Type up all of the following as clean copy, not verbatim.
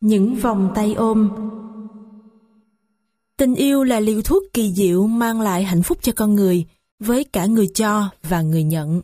Những vòng tay ôm. Tình yêu là liều thuốc kỳ diệu mang lại hạnh phúc cho con người, với cả người cho và người nhận.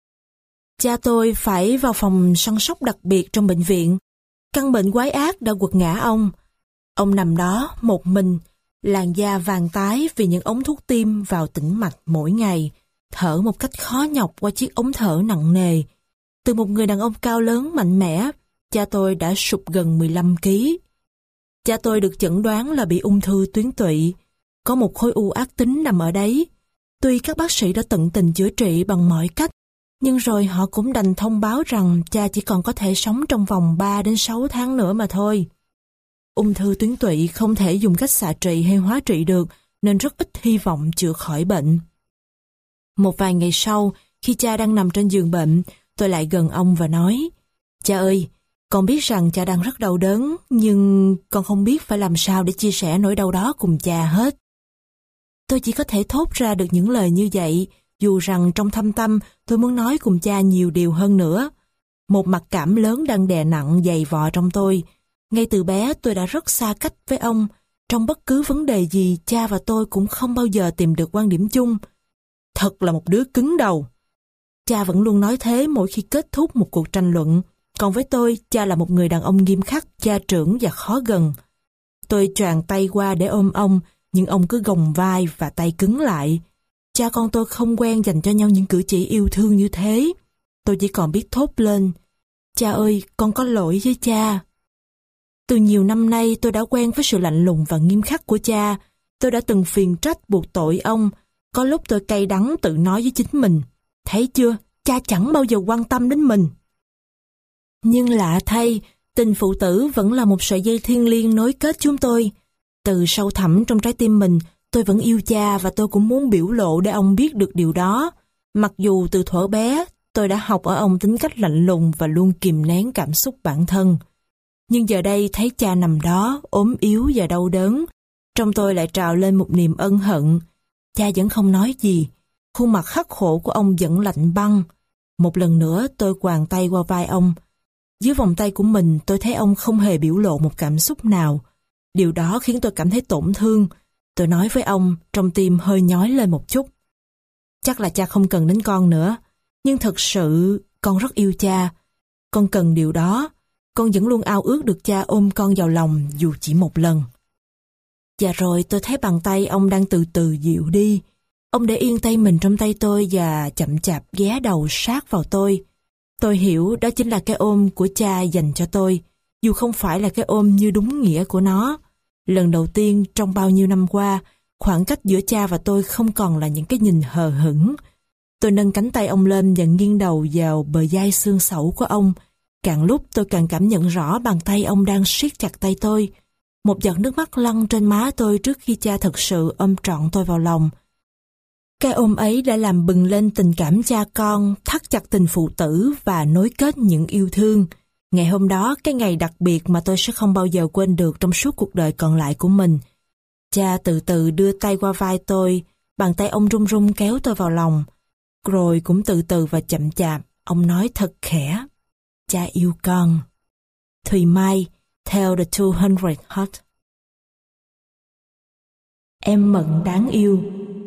Cha tôi phải vào phòng săn sóc đặc biệt trong bệnh viện. Căn bệnh quái ác đã quật ngã ông. Ông nằm đó một mình, làn da vàng tái vì những ống thuốc tim vào tĩnh mạch mỗi ngày, thở một cách khó nhọc qua chiếc ống thở nặng nề. Từ một người đàn ông cao lớn mạnh mẽ, cha tôi đã sụt gần 15 kg. Cha tôi được chẩn đoán là bị ung thư tuyến tụy, có một khối u ác tính nằm ở đấy. Tuy các bác sĩ đã tận tình chữa trị bằng mọi cách, nhưng rồi họ cũng đành thông báo rằng cha chỉ còn có thể sống trong vòng 3 đến 6 tháng nữa mà thôi. Ung thư tuyến tụy không thể dùng cách xạ trị hay hóa trị được, nên rất ít hy vọng chữa khỏi bệnh. Một vài ngày sau, khi cha đang nằm trên giường bệnh, tôi lại gần ông và nói: "Cha ơi, con biết rằng cha đang rất đau đớn, nhưng con không biết phải làm sao để chia sẻ nỗi đau đó cùng cha hết." Tôi chỉ có thể thốt ra được những lời như vậy, dù rằng trong thâm tâm tôi muốn nói cùng cha nhiều điều hơn nữa. Một mặc cảm lớn đang đè nặng dày vò trong tôi. Ngay từ bé tôi đã rất xa cách với ông. Trong bất cứ vấn đề gì, cha và tôi cũng không bao giờ tìm được quan điểm chung. Thật là một đứa cứng đầu. Cha vẫn luôn nói thế mỗi khi kết thúc một cuộc tranh luận. Còn với tôi, cha là một người đàn ông nghiêm khắc, cha trưởng và khó gần. Tôi choàng tay qua để ôm ông, nhưng ông cứ gồng vai và tay cứng lại. Cha con tôi không quen dành cho nhau những cử chỉ yêu thương như thế. Tôi chỉ còn biết thốt lên: "Cha ơi, con có lỗi với cha." Từ nhiều năm nay tôi đã quen với sự lạnh lùng và nghiêm khắc của cha. Tôi đã từng phiền trách buộc tội ông. Có lúc tôi cay đắng tự nói với chính mình: "Thấy chưa, cha chẳng bao giờ quan tâm đến mình." Nhưng lạ thay, tình phụ tử vẫn là một sợi dây thiêng liêng nối kết chúng tôi. Từ sâu thẳm trong trái tim mình, tôi vẫn yêu cha và tôi cũng muốn biểu lộ để ông biết được điều đó. Mặc dù từ thuở bé, tôi đã học ở ông tính cách lạnh lùng và luôn kìm nén cảm xúc bản thân. Nhưng giờ đây thấy cha nằm đó, ốm yếu và đau đớn, trong tôi lại trào lên một niềm ân hận. Cha vẫn không nói gì, khuôn mặt khắc khổ của ông vẫn lạnh băng. Một lần nữa tôi quàng tay qua vai ông. Dưới vòng tay của mình tôi thấy ông không hề biểu lộ một cảm xúc nào. Điều đó khiến tôi cảm thấy tổn thương. Tôi nói với ông, trong tim hơi nhói lên một chút: "Chắc là cha không cần đến con nữa. Nhưng thật sự con rất yêu cha. Con cần điều đó. Con vẫn luôn ao ước được cha ôm con vào lòng dù chỉ một lần." Và rồi tôi thấy bàn tay ông đang từ từ dịu đi. Ông để yên tay mình trong tay tôi và chậm chạp ghé đầu sát vào tôi. Tôi hiểu đó chính là cái ôm của cha dành cho tôi, dù không phải là cái ôm như đúng nghĩa của nó. Lần đầu tiên trong bao nhiêu năm qua, khoảng cách giữa cha và tôi không còn là những cái nhìn hờ hững. Tôi nâng cánh tay ông lên và nghiêng đầu vào bờ vai xương xẩu của ông. Càng lúc tôi càng cảm nhận rõ bàn tay ông đang siết chặt tay tôi. Một giọt nước mắt lăn trên má tôi trước khi cha thật sự ôm trọn tôi vào lòng. Cái ôm ấy đã làm bừng lên tình cảm cha con, thắt chặt tình phụ tử và nối kết những yêu thương. Ngày hôm đó, cái ngày đặc biệt mà tôi sẽ không bao giờ quên được trong suốt cuộc đời còn lại của mình. Cha từ từ đưa tay qua vai tôi, bàn tay ông run run kéo tôi vào lòng. Rồi cũng từ từ và chậm chạp, ông nói thật khẽ: "Cha yêu con." Thùy Mai, Tell the 200 Heart. Em Mận đáng yêu.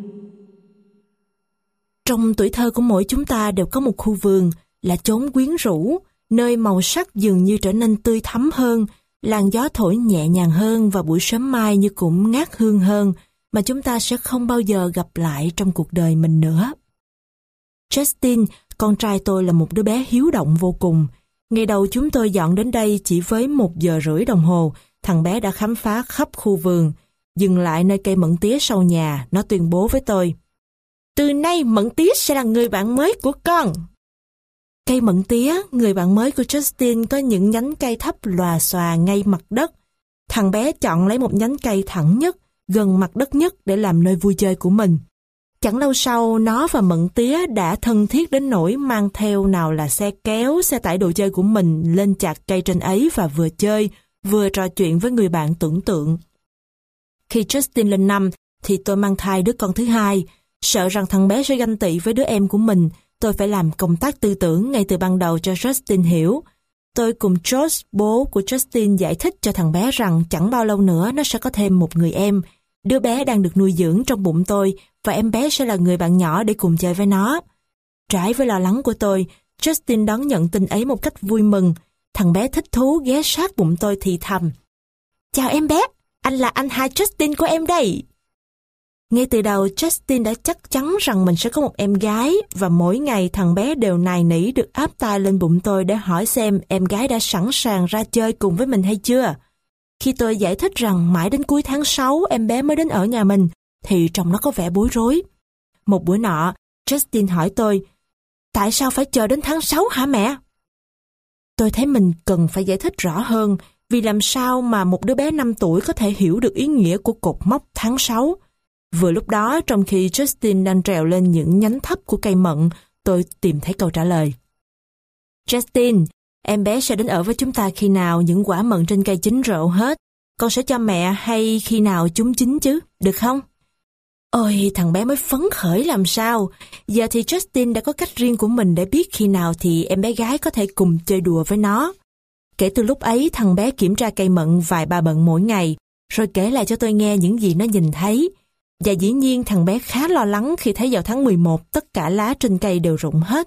Trong tuổi thơ của mỗi chúng ta đều có một khu vườn, là chốn quyến rũ, nơi màu sắc dường như trở nên tươi thắm hơn, làn gió thổi nhẹ nhàng hơn và buổi sớm mai như cũng ngát hương hơn, mà chúng ta sẽ không bao giờ gặp lại trong cuộc đời mình nữa. Justin, con trai tôi, là một đứa bé hiếu động vô cùng. Ngày đầu chúng tôi dọn đến đây chỉ với 1 giờ rưỡi đồng hồ, thằng bé đã khám phá khắp khu vườn. Dừng lại nơi cây mận tía sau nhà, nó tuyên bố với tôi: "Từ nay mận tía sẽ là người bạn mới của con." Cây mận tía, người bạn mới của Justin, có những nhánh cây thấp lòa xòa ngay mặt đất. Thằng bé chọn lấy một nhánh cây thẳng nhất, gần mặt đất nhất để làm nơi vui chơi của mình. Chẳng lâu sau, nó và mận tía đã thân thiết đến nỗi mang theo nào là xe kéo, xe tải đồ chơi của mình lên chạc cây trên ấy và vừa chơi, vừa trò chuyện với người bạn tưởng tượng. Khi Justin lên 5, thì tôi mang thai đứa con thứ hai. Sợ rằng thằng bé sẽ ganh tị với đứa em của mình, tôi phải làm công tác tư tưởng ngay từ ban đầu cho Justin hiểu. tôi cùng George, bố của Justin, giải thích cho thằng bé rằng chẳng bao lâu nữa nó sẽ có thêm một người em. Đứa bé đang được nuôi dưỡng trong bụng tôi và em bé sẽ là người bạn nhỏ để cùng chơi với nó. Trái với lo lắng của tôi, Justin đón nhận tin ấy một cách vui mừng. Thằng bé thích thú ghé sát bụng tôi thì thầm. Chào em bé, anh là anh hai Justin của em đây. Ngay từ đầu, Justin đã chắc chắn rằng mình sẽ có một em gái và mỗi ngày thằng bé đều nài nỉ được áp tai lên bụng tôi để hỏi xem em gái đã sẵn sàng ra chơi cùng với mình hay chưa. Khi tôi giải thích rằng mãi đến cuối tháng 6 em bé mới đến ở nhà mình, thì trông nó có vẻ bối rối. Một bữa nọ, Justin hỏi tôi, tại sao phải chờ đến tháng 6 hả mẹ? Tôi thấy mình cần phải giải thích rõ hơn, vì làm sao mà một đứa bé 5 tuổi có thể hiểu được ý nghĩa của cột mốc tháng 6. Vừa lúc đó, trong khi Justin đang trèo lên những nhánh thấp của cây mận, tôi tìm thấy câu trả lời. Justin, em bé sẽ đến ở với chúng ta khi nào những quả mận trên cây chín rộ hết. Con sẽ cho mẹ hay khi nào chúng chín chứ, được không? Ôi, thằng bé mới phấn khởi làm sao. Giờ thì Justin đã có cách riêng của mình để biết khi nào thì em bé gái có thể cùng chơi đùa với nó. Kể từ lúc ấy, thằng bé kiểm tra cây mận vài ba bận mỗi ngày, rồi kể lại cho tôi nghe những gì nó nhìn thấy. Và dĩ nhiên thằng bé khá lo lắng khi thấy vào tháng 11 tất cả lá trên cây đều rụng hết.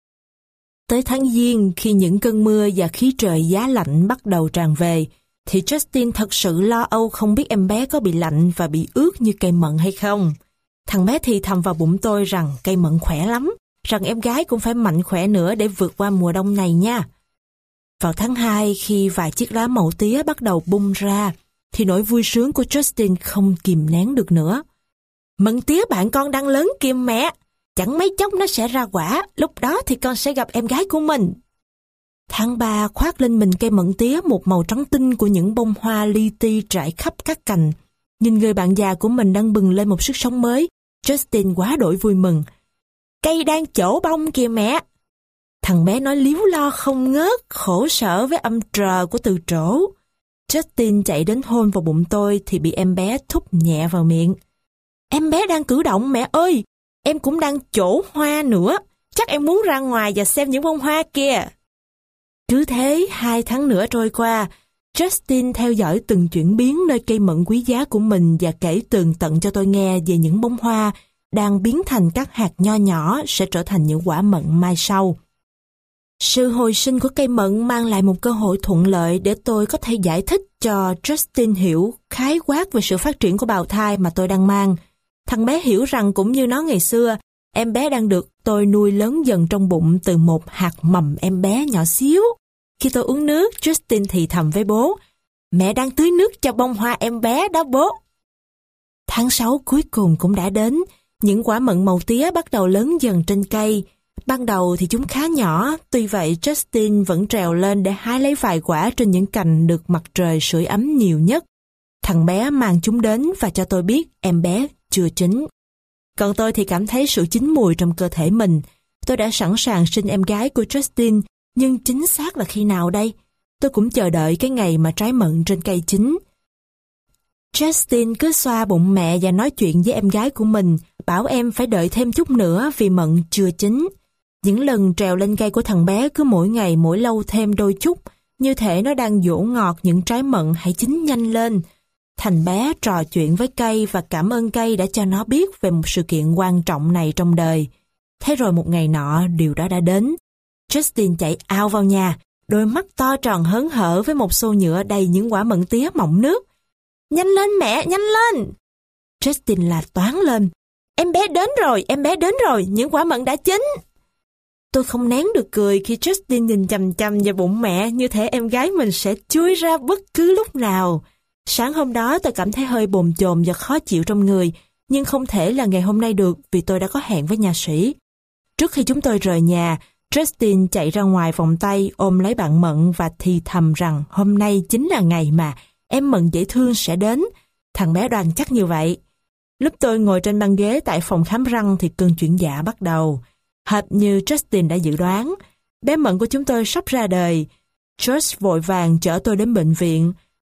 Tới tháng Giêng, khi những cơn mưa và khí trời giá lạnh bắt đầu tràn về, thì Justin thật sự lo âu không biết em bé có bị lạnh và bị ướt như cây mận hay không. Thằng bé thì thầm vào bụng tôi rằng cây mận khỏe lắm, rằng em gái cũng phải mạnh khỏe nữa để vượt qua mùa đông này nha. Vào tháng 2, khi vài chiếc lá màu tía bắt đầu bung ra, thì nỗi vui sướng của Justin không kìm nén được nữa. Mận tía bạn con đang lớn kìa mẹ, chẳng mấy chốc nó sẽ ra quả, lúc đó thì con sẽ gặp em gái của mình. Tháng 3 khoác lên mình cây mận tía một màu trắng tinh của những bông hoa li ti trải khắp các cành. Nhìn người bạn già của mình đang bừng lên một sức sống mới, Justin quá đổi vui mừng. Cây đang trổ bông kìa mẹ. Thằng bé nói líu lo không ngớt, khổ sở với âm trờ của từ trổ. Justin chạy đến hôn vào bụng tôi thì bị em bé thúc nhẹ vào miệng. Em bé đang cử động mẹ ơi, em cũng đang trổ hoa nữa, chắc em muốn ra ngoài và xem những bông hoa kia. Cứ thế 2 tháng nữa trôi qua, Justin theo dõi từng chuyển biến nơi cây mận quý giá của mình và kể tường tận cho tôi nghe về những bông hoa đang biến thành các hạt nho nhỏ sẽ trở thành những quả mận mai sau. Sự hồi sinh của cây mận mang lại một cơ hội thuận lợi để tôi có thể giải thích cho Justin hiểu khái quát về sự phát triển của bào thai mà tôi đang mang. Thằng bé hiểu rằng cũng như nó ngày xưa, em bé đang được tôi nuôi lớn dần trong bụng từ một hạt mầm em bé nhỏ xíu. Khi tôi uống nước, Justin thì thầm với bố, mẹ đang tưới nước cho bông hoa em bé đó bố. Tháng 6 cuối cùng cũng đã đến, những quả mận màu tía bắt đầu lớn dần trên cây. Ban đầu thì chúng khá nhỏ, tuy vậy Justin vẫn trèo lên để hái lấy vài quả trên những cành được mặt trời sưởi ấm nhiều nhất. Thằng bé mang chúng đến và cho tôi biết em bé chưa chín. Còn tôi thì cảm thấy sự chín mùi trong cơ thể mình. Tôi đã sẵn sàng sinh em gái của Justin, nhưng chính xác là khi nào đây? Tôi cũng chờ đợi cái ngày mà trái mận trên cây chín. Justin cứ xoa bụng mẹ và nói chuyện với em gái của mình, bảo em phải đợi thêm chút nữa vì mận chưa chín. Những lần trèo lên cây của thằng bé cứ mỗi ngày mỗi lâu thêm đôi chút, như thể nó đang dỗ ngọt những trái mận hãy chín nhanh lên. Thằng bé trò chuyện với cây và cảm ơn cây đã cho nó biết về một sự kiện quan trọng này trong đời. Thế rồi một ngày nọ, điều đó đã đến. Justin chạy ao vào nhà, đôi mắt to tròn hớn hở với một xô nhựa đầy những quả mận tía mọng nước. Nhanh lên mẹ, nhanh lên! Justin la toáng lên. Em bé đến rồi, những quả mận đã chín. Tôi không nén được cười khi Justin nhìn chằm chằm vào bụng mẹ như thể em gái mình sẽ chui ra bất cứ lúc nào. Sáng hôm đó tôi cảm thấy hơi bồn chồn và khó chịu trong người, nhưng không thể là ngày hôm nay được vì tôi đã có hẹn với nha sĩ. Trước khi chúng tôi rời nhà, Justin chạy ra ngoài vòng tay ôm lấy bạn Mận và thì thầm rằng hôm nay chính là ngày mà em Mận dễ thương sẽ đến. Thằng bé đoan chắc như vậy. Lúc tôi ngồi trên băng ghế tại phòng khám răng thì cơn chuyển dạ bắt đầu. Hệt như Justin đã dự đoán, bé Mận của chúng tôi sắp ra đời. George vội vàng chở tôi đến bệnh viện.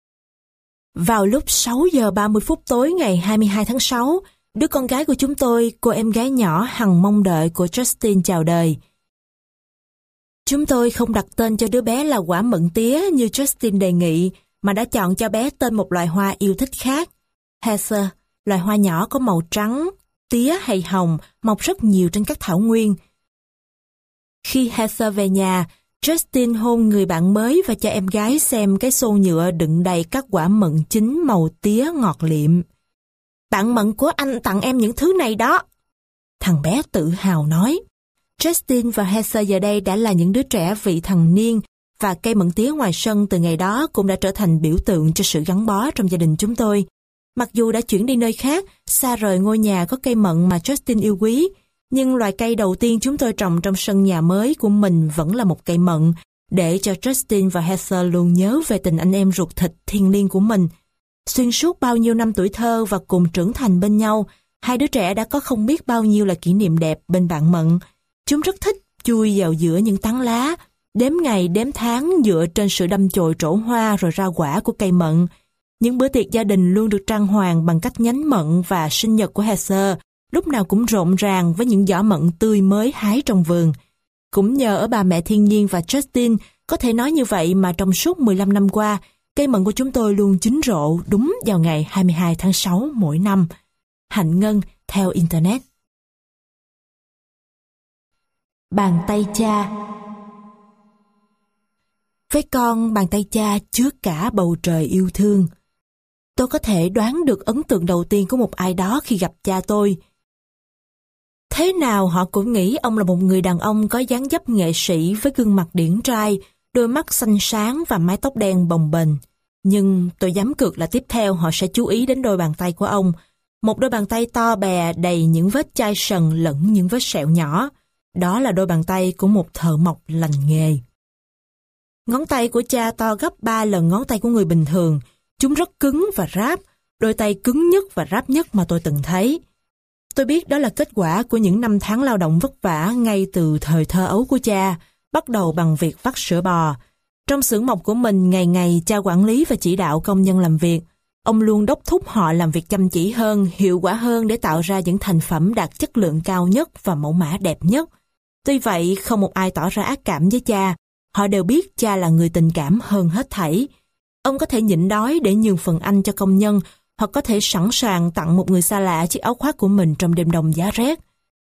Vào lúc 6 giờ 30 phút tối ngày 22 tháng 6, đứa con gái của chúng tôi, cô em gái nhỏ hằng mong đợi của Justin chào đời. Chúng tôi không đặt tên cho đứa bé là quả mận tía như Justin đề nghị, mà đã chọn cho bé tên một loài hoa yêu thích khác. Heather, loài hoa nhỏ có màu trắng, tía hay hồng, mọc rất nhiều trên các thảo nguyên. Khi Heather về nhà, Justin hôn người bạn mới và cho em gái xem cái xô nhựa đựng đầy các quả mận chín màu tía ngọt liệm. Bạn mận của anh tặng em những thứ này đó. Thằng bé tự hào nói. Justin và Heather giờ đây đã là những đứa trẻ vị thành niên, và cây mận tía ngoài sân từ ngày đó cũng đã trở thành biểu tượng cho sự gắn bó trong gia đình chúng tôi. Mặc dù đã chuyển đi nơi khác, xa rời ngôi nhà có cây mận mà Justin yêu quý, nhưng loài cây đầu tiên chúng tôi trồng trong sân nhà mới của mình vẫn là một cây mận, để cho Justin và Heather luôn nhớ về tình anh em ruột thịt thiêng liêng của mình. Xuyên suốt bao nhiêu năm tuổi thơ và cùng trưởng thành bên nhau, hai đứa trẻ đã có không biết bao nhiêu là kỷ niệm đẹp bên bạn mận. Chúng rất thích chui vào giữa những tán lá, đếm ngày đếm tháng dựa trên sự đâm chồi trổ hoa rồi ra quả của cây mận. Những bữa tiệc gia đình luôn được trang hoàng bằng cách nhánh mận, và sinh nhật của Heather lúc nào cũng rộn ràng với những giỏ mận tươi mới hái trong vườn. Cũng nhờ ở bà mẹ thiên nhiên và Justin, có thể nói như vậy mà trong suốt 15 năm qua, cây mận của chúng tôi luôn chín rộ đúng vào ngày 22 tháng 6 mỗi năm. Hạnh Ngân theo Internet. Bàn tay cha. Với con, bàn tay cha chứa cả bầu trời yêu thương. Tôi có thể đoán được ấn tượng đầu tiên của một ai đó khi gặp cha tôi. Thế nào họ cũng nghĩ ông là một người đàn ông có dáng dấp nghệ sĩ với gương mặt điển trai, đôi mắt xanh sáng và mái tóc đen bồng bềnh. Nhưng tôi dám cược là tiếp theo họ sẽ chú ý đến đôi bàn tay của ông. Một đôi bàn tay to bè đầy những vết chai sần lẫn những vết sẹo nhỏ. Đó là đôi bàn tay của một thợ mộc lành nghề. Ngón tay của cha to gấp 3 lần ngón tay của người bình thường. Chúng rất cứng và ráp, đôi tay cứng nhất và ráp nhất mà tôi từng thấy. Tôi biết đó là kết quả của những năm tháng lao động vất vả ngay từ thời thơ ấu của cha, bắt đầu bằng việc vắt sữa bò. Trong xưởng mộc của mình, ngày ngày cha quản lý và chỉ đạo công nhân làm việc. Ông luôn đốc thúc họ làm việc chăm chỉ hơn, hiệu quả hơn để tạo ra những thành phẩm đạt chất lượng cao nhất và mẫu mã đẹp nhất. Tuy vậy, không một ai tỏ ra ác cảm với cha. Họ đều biết cha là người tình cảm hơn hết thảy. Ông có thể nhịn đói để nhường phần ăn cho công nhân, hoặc có thể sẵn sàng tặng một người xa lạ chiếc áo khoác của mình trong đêm đông giá rét.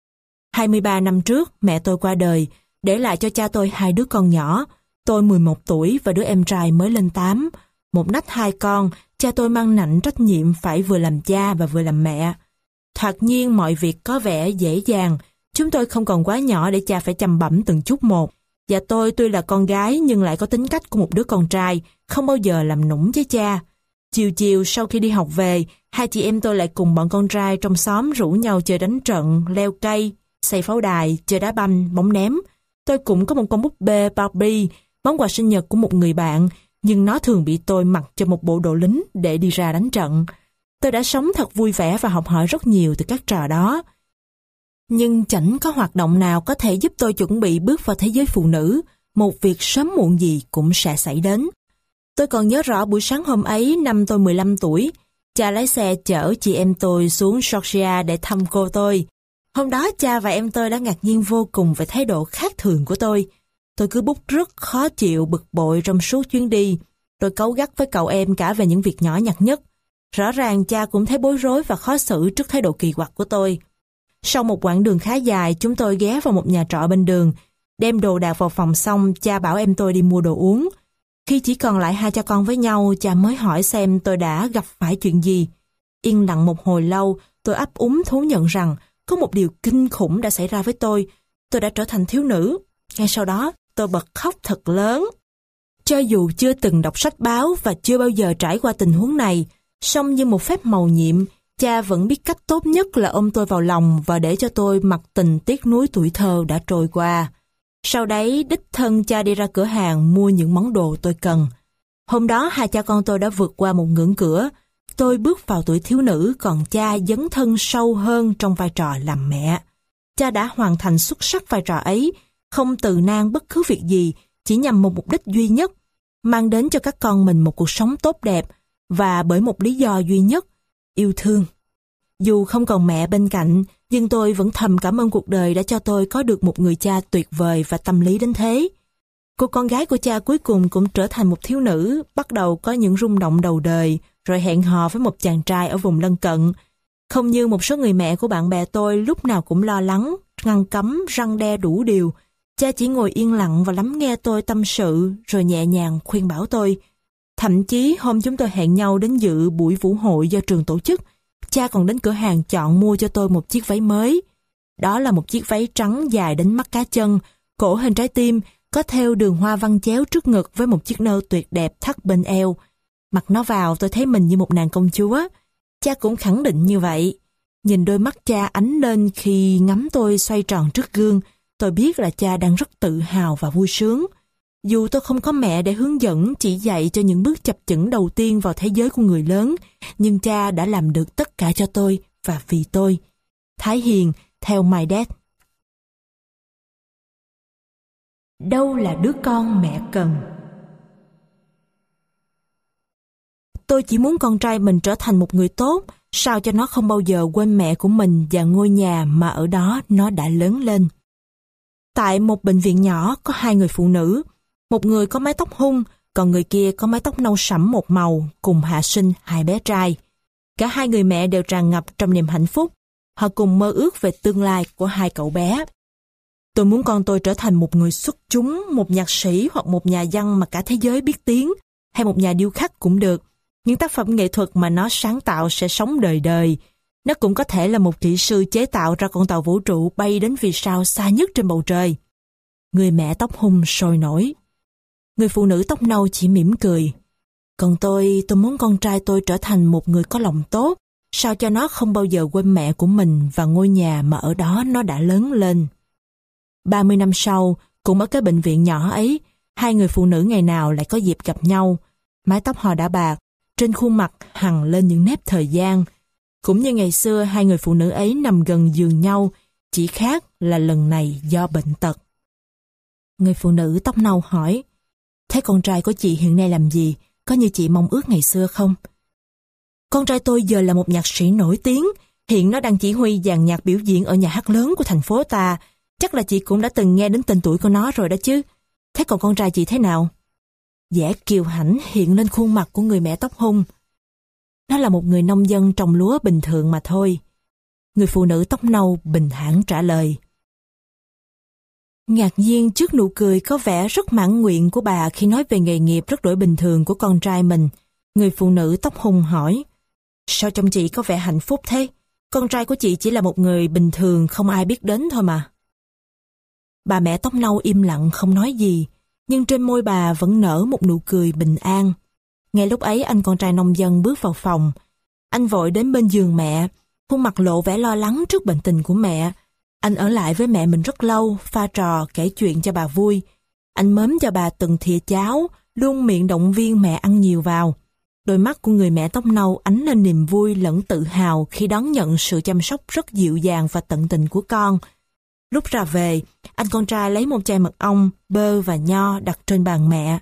23 năm trước, mẹ tôi qua đời, để lại cho cha tôi 2 đứa con nhỏ. Tôi 11 tuổi và đứa em trai mới lên 8. Một nách 2 con, cha tôi mang nặng trách nhiệm phải vừa làm cha và vừa làm mẹ. Thoạt nhiên mọi việc có vẻ dễ dàng. Chúng tôi không còn quá nhỏ để cha phải chăm bẵm từng chút một. Và tôi tuy là con gái nhưng lại có tính cách của một đứa con trai, không bao giờ làm nũng với cha. Chiều chiều sau khi đi học về, hai chị em tôi lại cùng bọn con trai trong xóm rủ nhau chơi đánh trận, leo cây, xây pháo đài, chơi đá banh, bóng ném. Tôi cũng có một con búp bê Barbie, món quà sinh nhật của một người bạn, nhưng nó thường bị tôi mặc cho một bộ đồ lính để đi ra đánh trận. Tôi đã sống thật vui vẻ và học hỏi rất nhiều từ các trò đó. Nhưng chẳng có hoạt động nào có thể giúp tôi chuẩn bị bước vào thế giới phụ nữ, một việc sớm muộn gì cũng sẽ xảy đến. Tôi còn nhớ rõ buổi sáng hôm ấy năm tôi 15 tuổi, cha lái xe chở chị em tôi xuống Georgia để thăm cô tôi. Hôm đó cha và em tôi đã ngạc nhiên vô cùng về thái độ khác thường của tôi. Tôi cứ bứt rứt, khó chịu, bực bội trong suốt chuyến đi. Tôi cáu gắt với cậu em cả về những việc nhỏ nhặt nhất. Rõ ràng cha cũng thấy bối rối và khó xử trước thái độ kỳ quặc của tôi. Sau một quãng đường khá dài, chúng tôi ghé vào một nhà trọ bên đường. Đem đồ đạc vào phòng xong, cha bảo em tôi đi mua đồ uống. Khi chỉ còn lại hai cha con với nhau, cha mới hỏi xem tôi đã gặp phải chuyện gì. Yên lặng một hồi lâu, tôi ấp úng thú nhận rằng có một điều kinh khủng đã xảy ra với tôi. Tôi đã trở thành thiếu nữ. Ngay sau đó, tôi bật khóc thật lớn. Cho dù chưa từng đọc sách báo và chưa bao giờ trải qua tình huống này, song như một phép mầu nhiệm, cha vẫn biết cách tốt nhất là ôm tôi vào lòng và để cho tôi mặc tình tiếc nuối tuổi thơ đã trôi qua. Sau đấy, đích thân cha đi ra cửa hàng mua những món đồ tôi cần. Hôm đó, hai cha con tôi đã vượt qua một ngưỡng cửa. Tôi bước vào tuổi thiếu nữ, còn cha dấn thân sâu hơn trong vai trò làm mẹ. Cha đã hoàn thành xuất sắc vai trò ấy, không từ nan bất cứ việc gì, chỉ nhằm một mục đích duy nhất, mang đến cho các con mình một cuộc sống tốt đẹp, và bởi một lý do duy nhất, yêu thương. Dù không còn mẹ bên cạnh, nhưng tôi vẫn thầm cảm ơn cuộc đời đã cho tôi có được một người cha tuyệt vời và tâm lý đến thế. Cô con gái của cha cuối cùng cũng trở thành một thiếu nữ, bắt đầu có những rung động đầu đời, rồi hẹn hò với một chàng trai ở vùng lân cận. Không như một số người mẹ của bạn bè tôi lúc nào cũng lo lắng, ngăn cấm, răn đe đủ điều. Cha chỉ ngồi yên lặng và lắng nghe tôi tâm sự, rồi nhẹ nhàng khuyên bảo tôi. Thậm chí hôm chúng tôi hẹn nhau đến dự buổi vũ hội do trường tổ chức, cha còn đến cửa hàng chọn mua cho tôi một chiếc váy mới. Đó là một chiếc váy trắng dài đến mắt cá chân, cổ hình trái tim, có thêu đường hoa văn chéo trước ngực với một chiếc nơ tuyệt đẹp thắt bên eo. Mặc nó vào tôi thấy mình như một nàng công chúa. Cha cũng khẳng định như vậy. Nhìn đôi mắt cha ánh lên khi ngắm tôi xoay tròn trước gương, tôi biết là cha đang rất tự hào và vui sướng. Dù tôi không có mẹ để hướng dẫn, chỉ dạy cho những bước chập chững đầu tiên vào thế giới của người lớn, nhưng cha đã làm được tất cả cho tôi và vì tôi. Thái Hiền, theo My Dad. Đâu là đứa con mẹ cần? Tôi chỉ muốn con trai mình trở thành một người tốt, sao cho nó không bao giờ quên mẹ của mình và ngôi nhà mà ở đó nó đã lớn lên. Tại một bệnh viện nhỏ có hai người phụ nữ, một người có mái tóc hung, còn người kia có mái tóc nâu sẫm một màu, cùng hạ sinh hai bé trai. Cả hai người mẹ đều tràn ngập trong niềm hạnh phúc, họ cùng mơ ước về tương lai của hai cậu bé. Tôi muốn con tôi trở thành một người xuất chúng, một nhạc sĩ hoặc một nhà văn mà cả thế giới biết tiếng, hay một nhà điêu khắc cũng được. Những tác phẩm nghệ thuật mà nó sáng tạo sẽ sống đời đời. Nó cũng có thể là một kỹ sư chế tạo ra con tàu vũ trụ bay đến vì sao xa nhất trên bầu trời. Người mẹ tóc hung sôi nổi. Người phụ nữ tóc nâu chỉ mỉm cười. Còn tôi muốn con trai tôi trở thành một người có lòng tốt, sao cho nó không bao giờ quên mẹ của mình và ngôi nhà mà ở đó nó đã lớn lên. 30 năm sau, cũng ở cái bệnh viện nhỏ ấy, hai người phụ nữ ngày nào lại có dịp gặp nhau. Mái tóc họ đã bạc, trên khuôn mặt hằn lên những nếp thời gian. Cũng như ngày xưa, hai người phụ nữ ấy nằm gần giường nhau, chỉ khác là lần này do bệnh tật. Người phụ nữ tóc nâu hỏi, thế con trai của chị hiện nay làm gì, có như chị mong ước ngày xưa không? Con trai tôi giờ là một nhạc sĩ nổi tiếng, hiện nó đang chỉ huy dàn nhạc biểu diễn ở nhà hát lớn của thành phố ta. Chắc là chị cũng đã từng nghe đến tên tuổi của nó rồi đó chứ. Thế còn con trai chị thế nào? Vẻ kiêu hãnh hiện lên khuôn mặt của người mẹ tóc hung. Nó là một người nông dân trồng lúa bình thường mà thôi. Người phụ nữ tóc nâu bình thản trả lời. Ngạc nhiên trước nụ cười có vẻ rất mãn nguyện của bà khi nói về nghề nghiệp rất đổi bình thường của con trai mình, người phụ nữ tóc hung hỏi, sao trông chị có vẻ hạnh phúc thế? Con trai của chị chỉ là một người bình thường không ai biết đến thôi mà. Bà mẹ tóc nâu im lặng không nói gì, nhưng trên môi bà vẫn nở một nụ cười bình an. Ngay lúc ấy anh con trai nông dân bước vào phòng. Anh vội đến bên giường mẹ, khuôn mặt lộ vẻ lo lắng trước bệnh tình của mẹ. Anh ở lại với mẹ mình rất lâu, pha trò, kể chuyện cho bà vui. Anh mớm cho bà từng thìa cháo, luôn miệng động viên mẹ ăn nhiều vào. Đôi mắt của người mẹ tóc nâu ánh lên niềm vui lẫn tự hào khi đón nhận sự chăm sóc rất dịu dàng và tận tình của con. Lúc ra về, anh con trai lấy một chai mật ong, bơ và nho đặt trên bàn mẹ.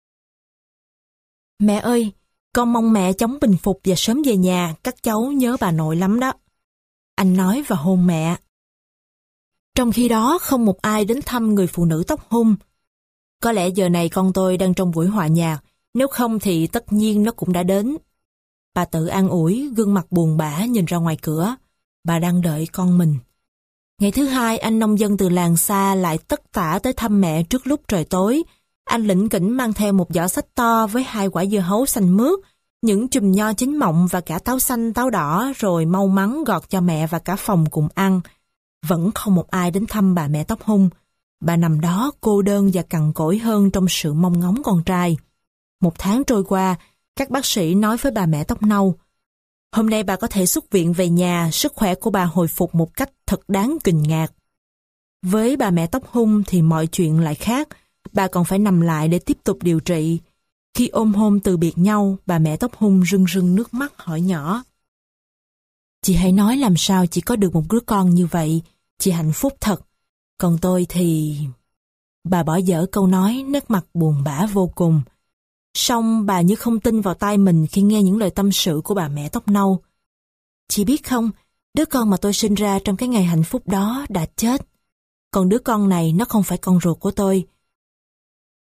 Mẹ ơi, con mong mẹ chóng bình phục và sớm về nhà, các cháu nhớ bà nội lắm đó. Anh nói và hôn mẹ. Trong khi đó không một ai đến thăm người phụ nữ tóc hung. Có lẽ giờ này con tôi đang trong buổi hòa nhạc, nếu không thì tất nhiên nó cũng đã đến. Bà tự an ủi, gương mặt buồn bã nhìn ra ngoài cửa. Bà đang đợi con mình. Ngày thứ hai, anh nông dân từ làng xa lại tất tả tới thăm mẹ trước lúc trời tối. Anh lỉnh kỉnh mang theo một giỏ xách to với 2 quả dưa hấu xanh mướt, những chùm nho chín mọng và cả táo xanh táo đỏ, rồi mau mắn gọt cho mẹ và cả phòng cùng ăn. Vẫn không một ai đến thăm bà mẹ tóc hung. Bà nằm đó cô đơn và cằn cỗi hơn trong sự mong ngóng con trai. 1 tháng trôi qua, các bác sĩ nói với bà mẹ tóc nâu, hôm nay bà có thể xuất viện về nhà, sức khỏe của bà hồi phục một cách thật đáng kinh ngạc. Với bà mẹ tóc hung thì mọi chuyện lại khác, bà còn phải nằm lại để tiếp tục điều trị. Khi ôm hôn từ biệt nhau, bà mẹ tóc hung rưng rưng nước mắt hỏi nhỏ. Chị hãy nói làm sao chị có được một đứa con như vậy, chị hạnh phúc thật. Còn tôi thì... Bà bỏ dở câu nói, nét mặt buồn bã vô cùng. Song bà như không tin vào tai mình khi nghe những lời tâm sự của bà mẹ tóc nâu. Chị biết không, đứa con mà tôi sinh ra trong cái ngày hạnh phúc đó đã chết. Còn đứa con này nó không phải con ruột của tôi.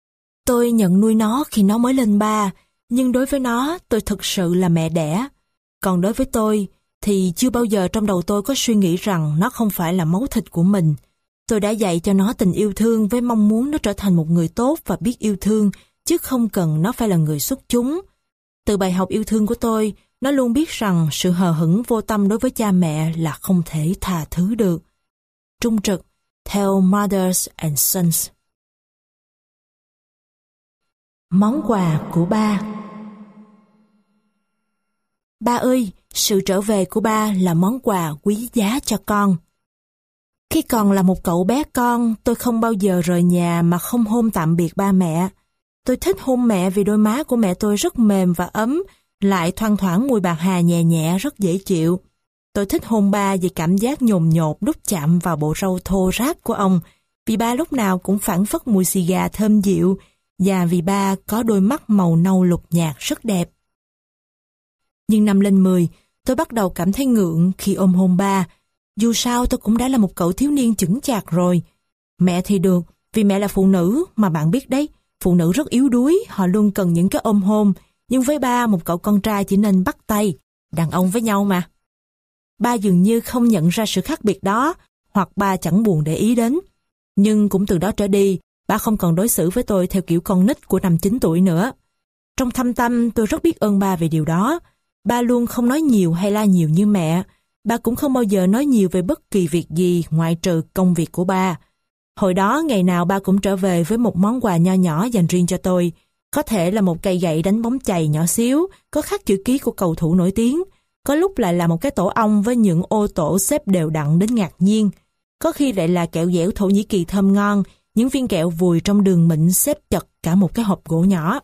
Tôi nhận nuôi nó khi nó mới lên 3, nhưng đối với nó tôi thực sự là mẹ đẻ. Còn đối với tôi thì chưa bao giờ trong đầu tôi có suy nghĩ rằng nó không phải là máu thịt của mình. Tôi đã dạy cho nó tình yêu thương với mong muốn nó trở thành một người tốt và biết yêu thương, chứ không cần nó phải là người xuất chúng. Từ bài học yêu thương của tôi, nó luôn biết rằng sự hờ hững vô tâm đối với cha mẹ là không thể tha thứ được. Trung trực, theo Mothers and Sons. Món quà của ba. Ba ơi, sự trở về của ba là món quà quý giá cho con. Khi còn là một cậu bé con, tôi không bao giờ rời nhà mà không hôn tạm biệt ba mẹ. Tôi thích hôn mẹ vì đôi má của mẹ tôi rất mềm và ấm, lại thoang thoảng mùi bạc hà nhẹ nhẹ rất dễ chịu. Tôi thích hôn ba vì cảm giác nhồn nhột lúc chạm vào bộ râu thô ráp của ông, vì ba lúc nào cũng phảng phất mùi xì gà thơm dịu, và vì ba có đôi mắt màu nâu lục nhạt rất đẹp. Nhưng năm lên 10, tôi bắt đầu cảm thấy ngượng khi ôm hôn ba. Dù sao tôi cũng đã là một cậu thiếu niên chững chạc rồi. Mẹ thì được, vì mẹ là phụ nữ, mà bạn biết đấy, phụ nữ rất yếu đuối, họ luôn cần những cái ôm hôn. Nhưng với ba, một cậu con trai chỉ nên bắt tay, đàn ông với nhau mà. Ba dường như không nhận ra sự khác biệt đó, hoặc ba chẳng buồn để ý đến. Nhưng cũng từ đó trở đi, ba không còn đối xử với tôi theo kiểu con nít của năm 9 tuổi nữa. Trong thâm tâm, tôi rất biết ơn ba về điều đó. Ba luôn không nói nhiều hay la nhiều như mẹ. Ba cũng không bao giờ nói nhiều về bất kỳ việc gì ngoại trừ công việc của ba. Hồi đó, ngày nào ba cũng trở về với một món quà nho nhỏ dành riêng cho tôi. Có thể là một cây gậy đánh bóng chày nhỏ xíu, có khắc chữ ký của cầu thủ nổi tiếng. Có lúc lại là một cái tổ ong với những ô tổ xếp đều đặn đến ngạc nhiên. Có khi lại là kẹo dẻo Thổ Nhĩ Kỳ thơm ngon, những viên kẹo vùi trong đường mịn xếp chật cả một cái hộp gỗ nhỏ.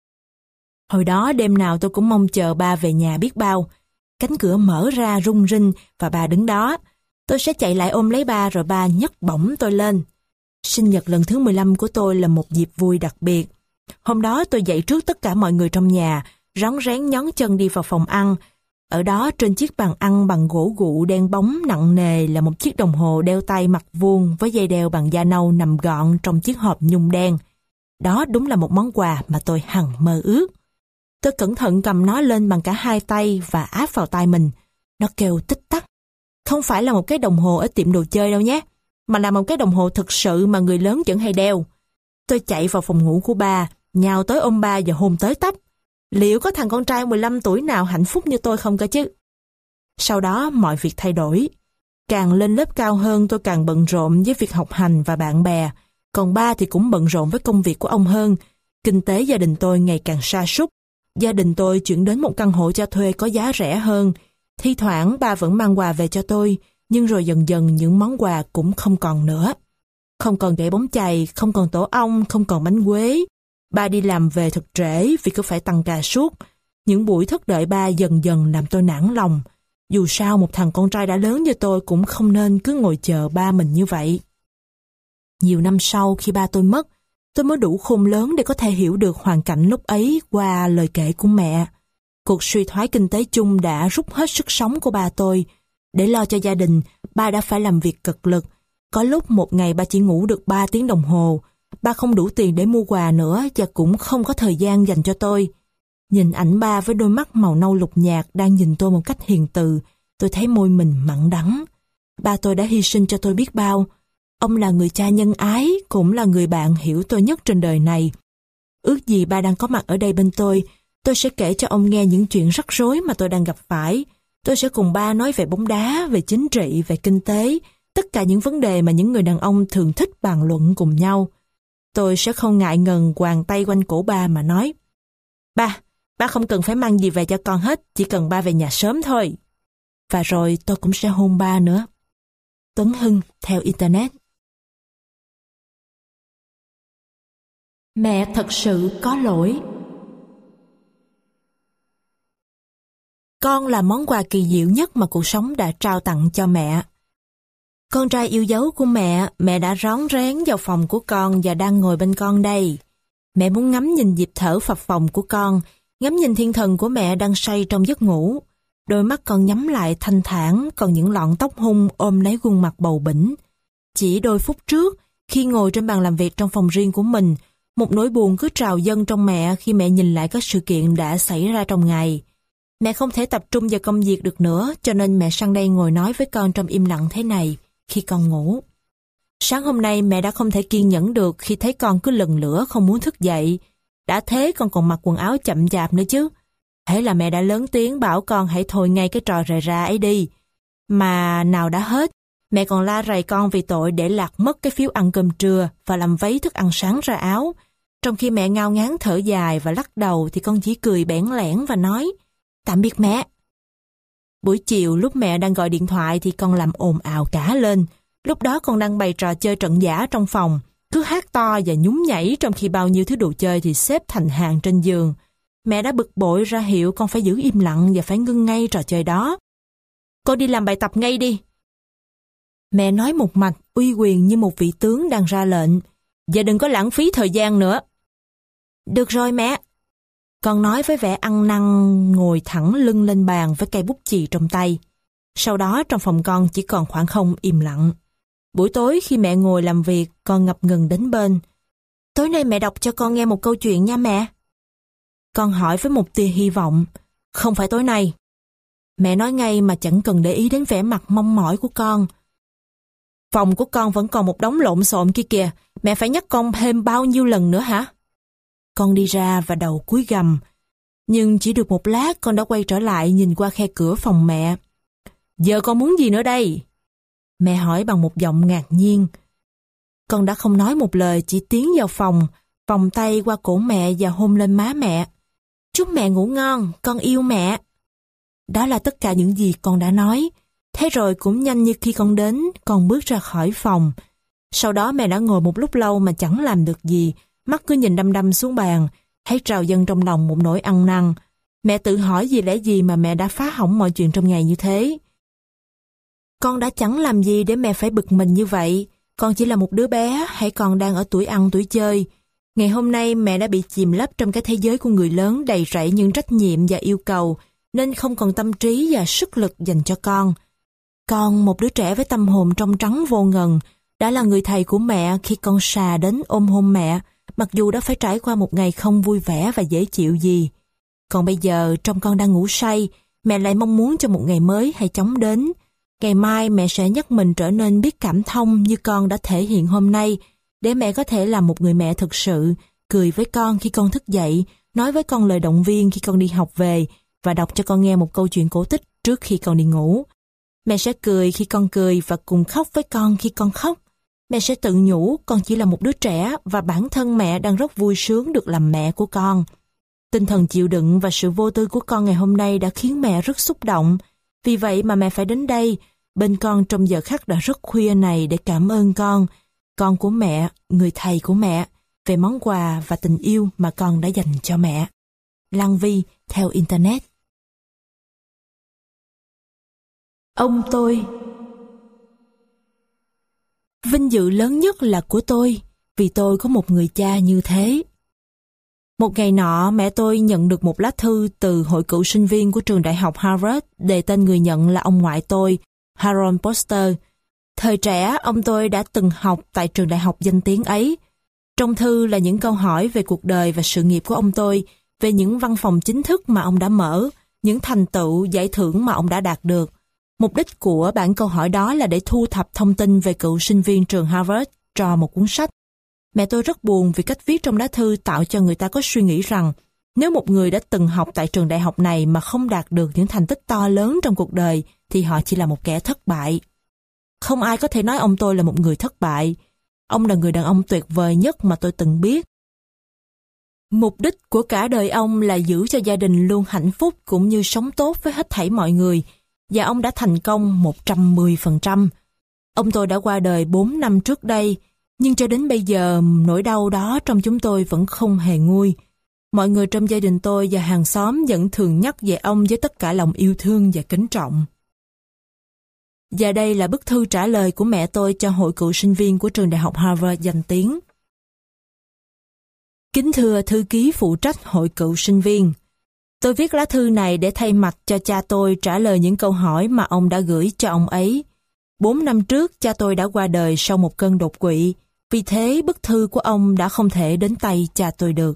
Hồi đó đêm nào tôi cũng mong chờ ba về nhà biết bao. Cánh cửa mở ra rung rinh và ba đứng đó. Tôi sẽ chạy lại ôm lấy ba rồi ba nhấc bổng tôi lên. Sinh nhật lần thứ 15 của tôi là một dịp vui đặc biệt. Hôm đó tôi dậy trước tất cả mọi người trong nhà, rón rén nhón chân đi vào phòng ăn. Ở đó trên chiếc bàn ăn bằng gỗ gụ đen bóng nặng nề là một chiếc đồng hồ đeo tay mặt vuông với dây đeo bằng da nâu nằm gọn trong chiếc hộp nhung đen. Đó đúng là một món quà mà tôi hằng mơ ước. Tôi cẩn thận cầm nó lên bằng cả hai tay và áp vào tai mình. Nó kêu tích tắc. Không phải là một cái đồng hồ ở tiệm đồ chơi đâu nhé, mà là một cái đồng hồ thực sự mà người lớn vẫn hay đeo. Tôi chạy vào phòng ngủ của ba, nhào tới ôm ba và hôn tới tấp. Liệu có thằng con trai 15 tuổi nào hạnh phúc như tôi không cơ chứ? Sau đó mọi việc thay đổi. Càng lên lớp cao hơn tôi càng bận rộn với việc học hành và bạn bè. Còn ba thì cũng bận rộn với công việc của ông hơn. Kinh tế gia đình tôi ngày càng sa sút. Gia đình tôi chuyển đến một căn hộ cho thuê có giá rẻ hơn. Thi thoảng ba vẫn mang quà về cho tôi, nhưng rồi dần dần những món quà cũng không còn nữa. Không còn gậy bóng chày, không còn tổ ong, không còn bánh quế. Ba đi làm về thật trễ vì cứ phải tăng ca suốt. Những buổi thức đợi ba dần dần làm tôi nản lòng. Dù sao một thằng con trai đã lớn như tôi cũng không nên cứ ngồi chờ ba mình như vậy. Nhiều năm sau khi ba tôi mất, tôi mới đủ khôn lớn để có thể hiểu được hoàn cảnh lúc ấy qua lời kể của mẹ. Cuộc suy thoái kinh tế chung đã rút hết sức sống của ba tôi. Để lo cho gia đình, ba đã phải làm việc cực lực. Có lúc một ngày ba chỉ ngủ được 3 tiếng đồng hồ. Ba không đủ tiền để mua quà nữa và cũng không có thời gian dành cho tôi. Nhìn ảnh ba với đôi mắt màu nâu lục nhạt đang nhìn tôi một cách hiền từ, tôi thấy môi mình mặn đắng. Ba tôi đã hy sinh cho tôi biết bao. Ông là người cha nhân ái, cũng là người bạn hiểu tôi nhất trên đời này. Ước gì ba đang có mặt ở đây bên tôi sẽ kể cho ông nghe những chuyện rắc rối mà tôi đang gặp phải. Tôi sẽ cùng ba nói về bóng đá, về chính trị, về kinh tế, tất cả những vấn đề mà những người đàn ông thường thích bàn luận cùng nhau. Tôi sẽ không ngại ngần quàng tay quanh cổ ba mà nói: Ba không cần phải mang gì về cho con hết, chỉ cần ba về nhà sớm thôi. Và rồi tôi cũng sẽ hôn ba nữa. Tuấn Hưng, theo Internet. Mẹ thật sự có lỗi. Con là món quà kỳ diệu nhất mà cuộc sống đã trao tặng cho mẹ. Con trai yêu dấu của mẹ đã rón rén vào phòng của con và đang ngồi bên con đây. Mẹ muốn ngắm nhìn nhịp thở phập phồng của con, ngắm nhìn thiên thần của mẹ đang say trong giấc ngủ. Đôi mắt con nhắm lại thanh thản, còn những lọn tóc hung ôm lấy khuôn mặt bầu bĩnh. Chỉ đôi phút trước, khi ngồi trên bàn làm việc trong phòng riêng của mình, Một nỗi buồn cứ trào dâng trong mẹ khi mẹ nhìn lại các sự kiện đã xảy ra trong ngày. Mẹ không thể tập trung vào công việc được nữa, cho nên mẹ sang đây ngồi nói với con trong im lặng thế này, khi con ngủ. Sáng hôm nay mẹ đã không thể kiên nhẫn được khi thấy con cứ lần lữa không muốn thức dậy. Đã thế con còn mặc quần áo chậm chạp nữa chứ. Thế là mẹ đã lớn tiếng bảo con hãy thôi ngay cái trò rời ra ấy đi. Mà nào đã hết, mẹ còn la rầy con vì tội để lạc mất cái phiếu ăn cơm trưa và làm vấy thức ăn sáng ra áo. Trong khi mẹ ngao ngán thở dài và lắc đầu thì con chỉ cười bẽn lẽn và nói, tạm biệt mẹ. Buổi chiều lúc mẹ đang gọi điện thoại thì con làm ồn ào cả lên. Lúc đó con đang bày trò chơi trận giả trong phòng, cứ hát to và nhún nhảy trong khi bao nhiêu thứ đồ chơi thì xếp thành hàng trên giường. Mẹ đã bực bội ra hiệu con phải giữ im lặng và phải ngưng ngay trò chơi đó. Con đi làm bài tập ngay đi. Mẹ nói một mạch, uy quyền như một vị tướng đang ra lệnh. Và đừng có lãng phí thời gian nữa. Được rồi mẹ. Con nói với vẻ ăn năn, ngồi thẳng lưng lên bàn với cây bút chì trong tay. Sau đó trong phòng con chỉ còn khoảng không im lặng. Buổi tối khi mẹ ngồi làm việc, con ngập ngừng đến bên. Tối nay mẹ đọc cho con nghe một câu chuyện nha mẹ. Con hỏi với một tia hy vọng. Không phải tối nay. Mẹ nói ngay mà chẳng cần để ý đến vẻ mặt mong mỏi của con. Phòng của con vẫn còn một đống lộn xộn kia kìa. Mẹ phải nhắc con thêm bao nhiêu lần nữa hả? Con đi ra và đầu cúi gằm. Nhưng chỉ được một lát con đã quay trở lại nhìn qua khe cửa phòng mẹ. Giờ con muốn gì nữa đây? Mẹ hỏi bằng một giọng ngạc nhiên. Con đã không nói một lời, chỉ tiến vào phòng, vòng tay qua cổ mẹ và hôn lên má mẹ. Chúc mẹ ngủ ngon, con yêu mẹ. Đó là tất cả những gì con đã nói. Thế rồi cũng nhanh như khi con đến, con bước ra khỏi phòng. Sau đó mẹ đã ngồi một lúc lâu mà chẳng làm được gì, mắt cứ nhìn đăm đăm xuống bàn, thấy trào dâng trong lòng một nỗi ăn năn. Mẹ tự hỏi vì lẽ gì mà mẹ đã phá hỏng mọi chuyện trong ngày như thế. Con đã chẳng làm gì để mẹ phải bực mình như vậy. Con chỉ là một đứa bé, hay còn đang ở tuổi ăn tuổi chơi. Ngày hôm nay mẹ đã bị chìm lấp trong cái thế giới của người lớn đầy rẫy những trách nhiệm và yêu cầu, nên không còn tâm trí và sức lực dành cho con. Con, một đứa trẻ với tâm hồn trong trắng vô ngần, đã là người thầy của mẹ khi con sà đến ôm hôn mẹ, mặc dù đã phải trải qua một ngày không vui vẻ và dễ chịu gì. Còn bây giờ, trong con đang ngủ say, mẹ lại mong muốn cho một ngày mới hãy chóng đến. Ngày mai mẹ sẽ nhắc mình trở nên biết cảm thông như con đã thể hiện hôm nay, để mẹ có thể là một người mẹ thực sự, cười với con khi con thức dậy, nói với con lời động viên khi con đi học về, và đọc cho con nghe một câu chuyện cổ tích trước khi con đi ngủ. Mẹ sẽ cười khi con cười và cùng khóc với con khi con khóc. Mẹ sẽ tự nhủ con chỉ là một đứa trẻ và bản thân mẹ đang rất vui sướng được làm mẹ của con. Tinh thần chịu đựng và sự vô tư của con ngày hôm nay đã khiến mẹ rất xúc động. Vì vậy mà mẹ phải đến đây, bên con trong giờ khắc đã rất khuya này để cảm ơn con của mẹ, người thầy của mẹ, về món quà và tình yêu mà con đã dành cho mẹ. Lan Vy, theo Internet. Ông tôi. Vinh dự lớn nhất là của tôi, vì tôi có một người cha như thế. Một ngày nọ, mẹ tôi nhận được một lá thư từ hội cựu sinh viên của trường đại học Harvard, đề tên người nhận là ông ngoại tôi, Harold Poster. Thời trẻ, ông tôi đã từng học tại trường đại học danh tiếng ấy. Trong thư là những câu hỏi về cuộc đời và sự nghiệp của ông tôi, về những văn phòng chính thức mà ông đã mở, những thành tựu, giải thưởng mà ông đã đạt được. Mục đích của bản câu hỏi đó là để thu thập thông tin về cựu sinh viên trường Harvard cho một cuốn sách. Mẹ tôi rất buồn vì cách viết trong lá thư tạo cho người ta có suy nghĩ rằng nếu một người đã từng học tại trường đại học này mà không đạt được những thành tích to lớn trong cuộc đời thì họ chỉ là một kẻ thất bại. Không ai có thể nói ông tôi là một người thất bại. Ông là người đàn ông tuyệt vời nhất mà tôi từng biết. Mục đích của cả đời ông là giữ cho gia đình luôn hạnh phúc cũng như sống tốt với hết thảy mọi người, và ông đã thành công 110%. Ông tôi đã qua đời 4 năm trước đây, nhưng cho đến bây giờ nỗi đau đó trong chúng tôi vẫn không hề nguôi. Mọi người trong gia đình tôi và hàng xóm vẫn thường nhắc về ông với tất cả lòng yêu thương và kính trọng. Và đây là bức thư trả lời của mẹ tôi cho hội cựu sinh viên của trường đại học Harvard danh tiếng. Kính thưa thư ký phụ trách hội cựu sinh viên, tôi viết lá thư này để thay mặt cho cha tôi trả lời những câu hỏi mà ông đã gửi cho ông ấy. 4 năm trước, cha tôi đã qua đời sau một cơn đột quỵ. Vì thế bức thư của ông đã không thể đến tay cha tôi được.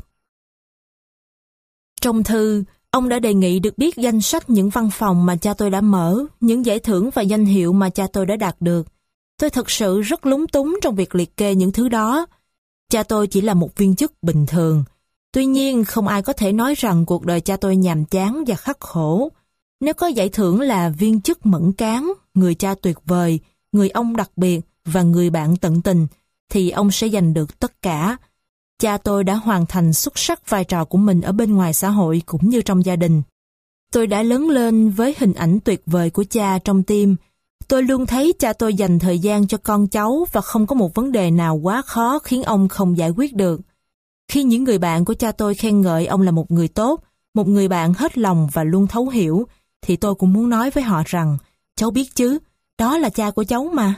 Trong thư, ông đã đề nghị được biết danh sách những văn phòng mà cha tôi đã mở, những giải thưởng và danh hiệu mà cha tôi đã đạt được. Tôi thật sự rất lúng túng trong việc liệt kê những thứ đó. Cha tôi chỉ là một viên chức bình thường. Tuy nhiên, không ai có thể nói rằng cuộc đời cha tôi nhàm chán và khắc khổ. Nếu có giải thưởng là viên chức mẫn cán, người cha tuyệt vời, người ông đặc biệt và người bạn tận tình, thì ông sẽ giành được tất cả. Cha tôi đã hoàn thành xuất sắc vai trò của mình ở bên ngoài xã hội cũng như trong gia đình. Tôi đã lớn lên với hình ảnh tuyệt vời của cha trong tim. Tôi luôn thấy cha tôi dành thời gian cho con cháu và không có một vấn đề nào quá khó khiến ông không giải quyết được. Khi những người bạn của cha tôi khen ngợi ông là một người tốt, một người bạn hết lòng và luôn thấu hiểu, thì tôi cũng muốn nói với họ rằng, cháu biết chứ, đó là cha của cháu mà.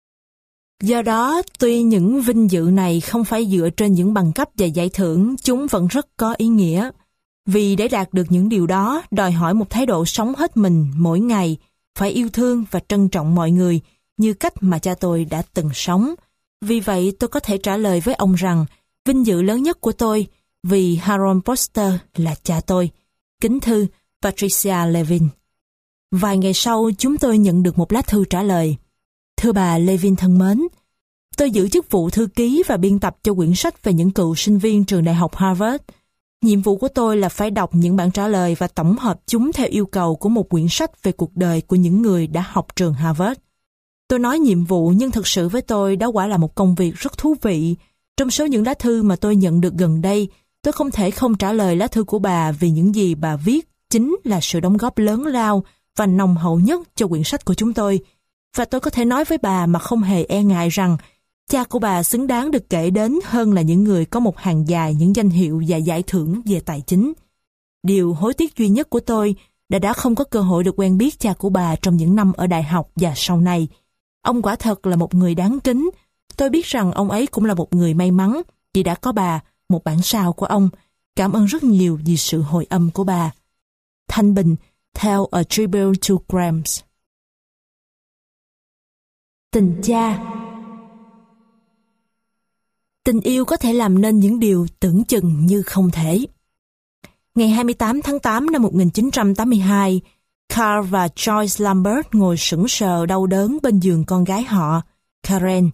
Do đó, tuy những vinh dự này không phải dựa trên những bằng cấp và giải thưởng, chúng vẫn rất có ý nghĩa. Vì để đạt được những điều đó, đòi hỏi một thái độ sống hết mình mỗi ngày, phải yêu thương và trân trọng mọi người, như cách mà cha tôi đã từng sống. Vì vậy, tôi có thể trả lời với ông rằng, vinh dự lớn nhất của tôi, vì Harold Foster là cha tôi. Kính thư, Patricia Levin. Vài ngày sau, chúng tôi nhận được một lá thư trả lời. Thưa bà Levin thân mến, tôi giữ chức vụ thư ký và biên tập cho quyển sách về những cựu sinh viên trường đại học Harvard. Nhiệm vụ của tôi là phải đọc những bản trả lời và tổng hợp chúng theo yêu cầu của một quyển sách về cuộc đời của những người đã học trường Harvard. Tôi nói nhiệm vụ nhưng thực sự với tôi đó quả là một công việc rất thú vị. Trong số những lá thư mà tôi nhận được gần đây, tôi không thể không trả lời lá thư của bà vì những gì bà viết chính là sự đóng góp lớn lao và nồng hậu nhất cho quyển sách của chúng tôi. Và tôi có thể nói với bà mà không hề e ngại rằng cha của bà xứng đáng được kể đến hơn là những người có một hàng dài những danh hiệu và giải thưởng về tài chính. Điều hối tiếc duy nhất của tôi là đã không có cơ hội được quen biết cha của bà trong những năm ở đại học và sau này. Ông quả thật là một người đáng kính. Tôi biết rằng ông ấy cũng là một người may mắn vì đã có bà, một bản sao của ông. Cảm ơn rất nhiều vì sự hồi âm của bà. Thanh Bình, theo A Tribute to Grams. Tình cha. Tình yêu có thể làm nên những điều tưởng chừng như không thể. Ngày 28 tháng 8 năm 1982, Carl và Joyce Lambert ngồi sững sờ đau đớn bên giường con gái họ, Karen.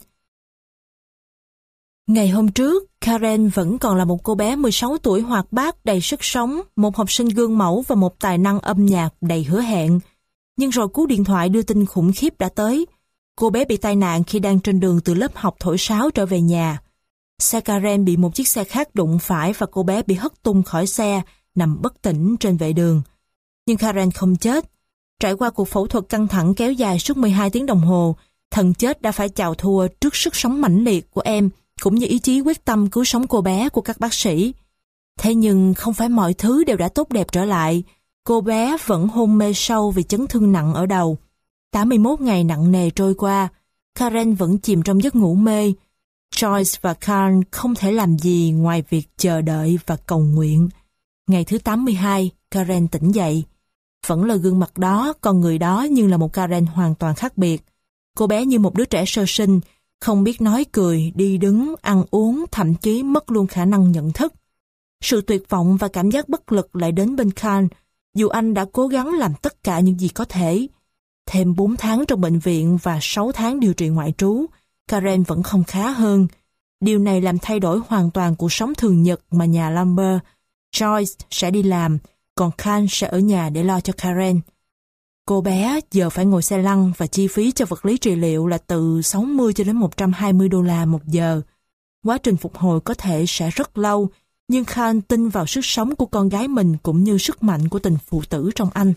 Ngày hôm trước, Karen vẫn còn là một cô bé 16 tuổi hoạt bát đầy sức sống, một học sinh gương mẫu và một tài năng âm nhạc đầy hứa hẹn. Nhưng rồi cú điện thoại đưa tin khủng khiếp đã tới. Cô bé bị tai nạn khi đang trên đường từ lớp học thổi sáo trở về nhà. Xe Karen bị một chiếc xe khác đụng phải và cô bé bị hất tung khỏi xe, nằm bất tỉnh trên vệ đường. Nhưng Karen không chết. Trải qua cuộc phẫu thuật căng thẳng kéo dài suốt 12 tiếng đồng hồ, thần chết đã phải chào thua trước sức sống mãnh liệt của em, cũng như ý chí quyết tâm cứu sống cô bé của các bác sĩ. Thế nhưng không phải mọi thứ đều đã tốt đẹp trở lại. Cô bé vẫn hôn mê sâu vì chấn thương nặng ở đầu. 81 ngày nặng nề trôi qua, Karen vẫn chìm trong giấc ngủ mê. Joyce và Carl không thể làm gì ngoài việc chờ đợi và cầu nguyện. Ngày thứ 82, Karen tỉnh dậy. Vẫn là gương mặt đó, con người đó nhưng là một Karen hoàn toàn khác biệt. Cô bé như một đứa trẻ sơ sinh, không biết nói cười, đi đứng, ăn uống, thậm chí mất luôn khả năng nhận thức. Sự tuyệt vọng và cảm giác bất lực lại đến bên Carl, dù anh đã cố gắng làm tất cả những gì có thể. Thêm 4 tháng trong bệnh viện và 6 tháng điều trị ngoại trú, Karen vẫn không khá hơn. Điều này làm thay đổi hoàn toàn cuộc sống thường nhật mà nhà Lambert. Joyce sẽ đi làm, còn Carl sẽ ở nhà để lo cho Karen. Cô bé giờ phải ngồi xe lăn và chi phí cho vật lý trị liệu là từ 60 cho đến 120 đô la một giờ. Quá trình phục hồi có thể sẽ rất lâu, nhưng Carl tin vào sức sống của con gái mình cũng như sức mạnh của tình phụ tử trong anh.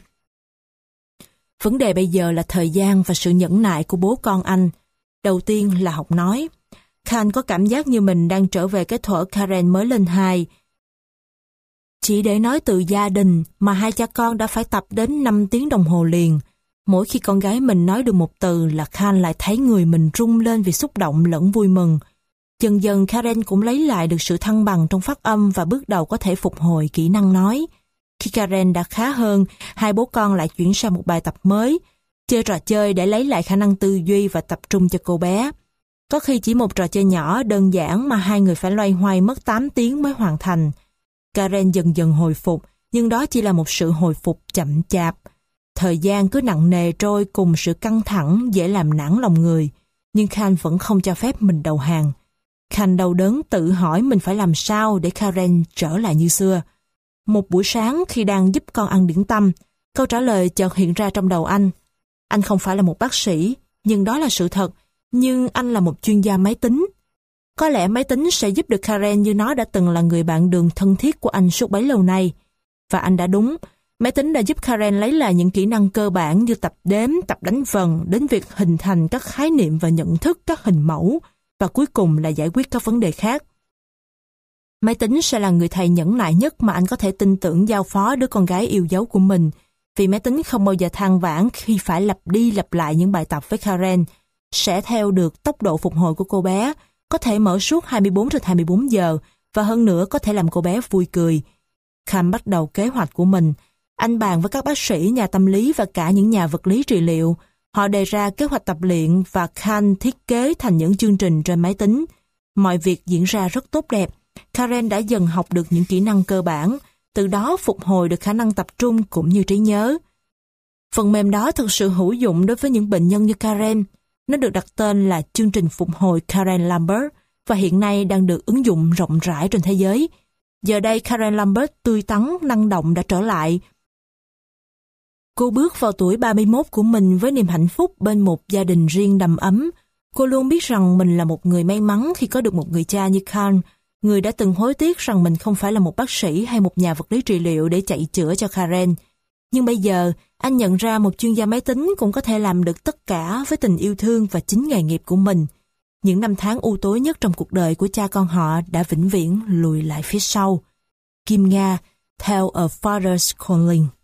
Vấn đề bây giờ là thời gian và sự nhẫn nại của bố con anh. Đầu tiên là học nói. Carl có cảm giác như mình đang trở về cái thuở Karen mới lên 2. Chỉ để nói từ gia đình mà hai cha con đã phải tập đến 5 tiếng đồng hồ liền. Mỗi khi con gái mình nói được một từ là Carl lại thấy người mình rung lên vì xúc động lẫn vui mừng. Dần dần Karen cũng lấy lại được sự thăng bằng trong phát âm và bước đầu có thể phục hồi kỹ năng nói. Khi Karen đã khá hơn, hai bố con lại chuyển sang một bài tập mới, chơi trò chơi để lấy lại khả năng tư duy và tập trung cho cô bé. Có khi chỉ một trò chơi nhỏ đơn giản mà hai người phải loay hoay mất 8 tiếng mới hoàn thành. Karen dần dần hồi phục, nhưng đó chỉ là một sự hồi phục chậm chạp. Thời gian cứ nặng nề trôi cùng sự căng thẳng dễ làm nản lòng người, nhưng Khan vẫn không cho phép mình đầu hàng. Khan đau đớn tự hỏi mình phải làm sao để Karen trở lại như xưa. Một buổi sáng khi đang giúp con ăn điểm tâm, câu trả lời chợt hiện ra trong đầu anh. Anh không phải là một bác sĩ, nhưng đó là sự thật, nhưng anh là một chuyên gia máy tính. Có lẽ máy tính sẽ giúp được Karen như nó đã từng là người bạn đường thân thiết của anh suốt bấy lâu nay. Và anh đã đúng, máy tính đã giúp Karen lấy lại những kỹ năng cơ bản như tập đếm, tập đánh vần, đến việc hình thành các khái niệm và nhận thức các hình mẫu, và cuối cùng là giải quyết các vấn đề khác. Máy tính sẽ là người thầy nhẫn nại nhất mà anh có thể tin tưởng giao phó đứa con gái yêu dấu của mình, vì máy tính không bao giờ than vãn khi phải lặp đi lặp lại những bài tập với Karen, sẽ theo được tốc độ phục hồi của cô bé, có thể mở suốt 24/24 giờ, và hơn nữa có thể làm cô bé vui cười. Khan bắt đầu kế hoạch của mình. Anh bàn với các bác sĩ, nhà tâm lý và cả những nhà vật lý trị liệu. Họ đề ra kế hoạch tập luyện và Khan thiết kế thành những chương trình trên máy tính. Mọi việc diễn ra rất tốt đẹp. Karen đã dần học được những kỹ năng cơ bản, từ đó phục hồi được khả năng tập trung cũng như trí nhớ. Phần mềm đó thực sự hữu dụng đối với những bệnh nhân như Karen. Nó được đặt tên là chương trình phục hồi Karen Lambert và hiện nay đang được ứng dụng rộng rãi trên thế giới. Giờ đây Karen Lambert tươi tắn, năng động đã trở lại. Cô bước vào tuổi 31 của mình với niềm hạnh phúc bên một gia đình riêng đầm ấm. Cô luôn biết rằng mình là một người may mắn khi có được một người cha như Khan, người đã từng hối tiếc rằng mình không phải là một bác sĩ hay một nhà vật lý trị liệu để chạy chữa cho Karen. Nhưng bây giờ, anh nhận ra một chuyên gia máy tính cũng có thể làm được tất cả với tình yêu thương và chính nghề nghiệp của mình. Những năm tháng u tối nhất trong cuộc đời của cha con họ đã vĩnh viễn lùi lại phía sau. Kim Nga, Tell a Father's Calling.